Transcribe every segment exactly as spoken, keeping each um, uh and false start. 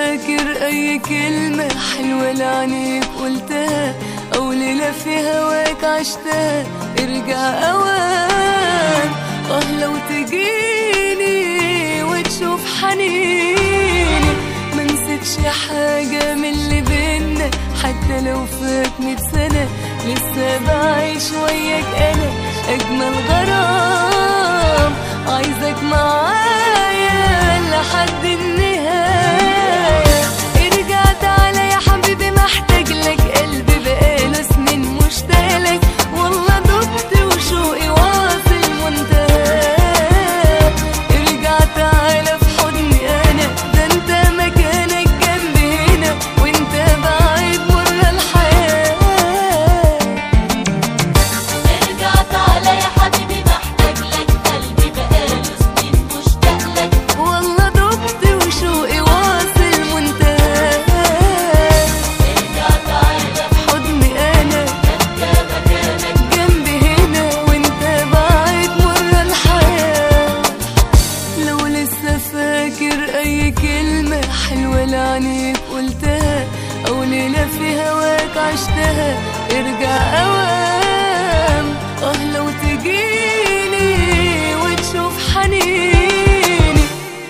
فاكر اي كلمة حلوة لعنيك قلتها او ليلة في هواك عشتها ارجع اوان. اه لو تجيني وتشوف حنيني منسيتش حاجة من اللي بينا، حتى لو فات مية سنة لسه بعيش وياك انا اجمل غرام. عايزك معايا لحد النهاية، ارجع تعالى يا حبيبي محتاج لك، قلبي بقاله سنين مشتاقلك والله دبت وشوقي واصل منتهى. ارجع تعالى في حضني انا، ده انت مكانك جنبي هنا وانت بعيد مر الحياة. ارجع تعالى يا حبيبي محتاج لك، قلبي بقاله سنين مشتاق لك والله دبت وشوقي واصل منتهى. ارجع تعالى في حضني انا، انت مكانك جنبي هنا وانت بعيد مر الحياة. لو لسه فاكر اي كلمة حلوة لعنيك قلتها او ليلة في هواك عشتها ارجع اوام. اه لو تجيني وتشوف حنيني.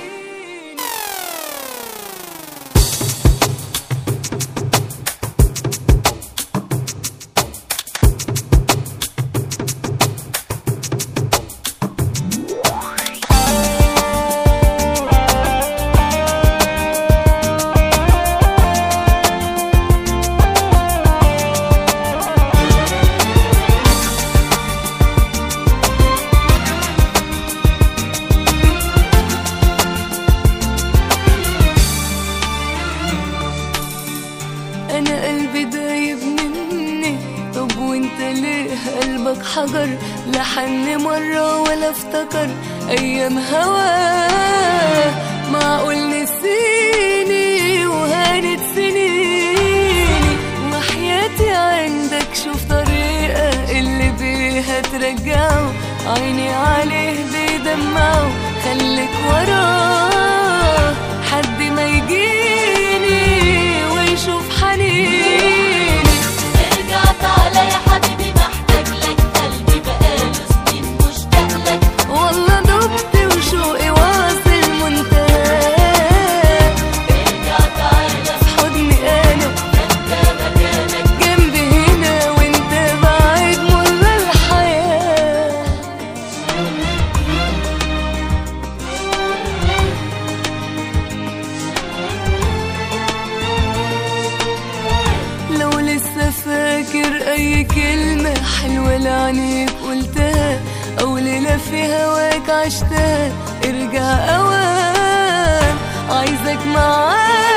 انا قلبي دايب مني، طب وانت ليه قلبك حجر؟ لا حن مرة ولا افتكر ايام هواه. معقول نسيني وهانت سنيني، وحياتي عندك شوف طريقة اللي بيها ترجعه. عيني عليه بيدمعه خليك وراه حد ما يجيني ويشوف حنيني. ارجع تعالى يا حبيبي محتاج لك، قلبي بقاله سنين مشتاق لك والله دبت وشوقي واصل منتهى. ارجع تعالى في حضني انا، انت مكانك جنبي هنا وانت بعيد مر الحياة. لو لسه فاكر اي كلمة حلوة لعنيك قلتها او ليلة في هواك عشتها ارجع اوان. عايزك معايا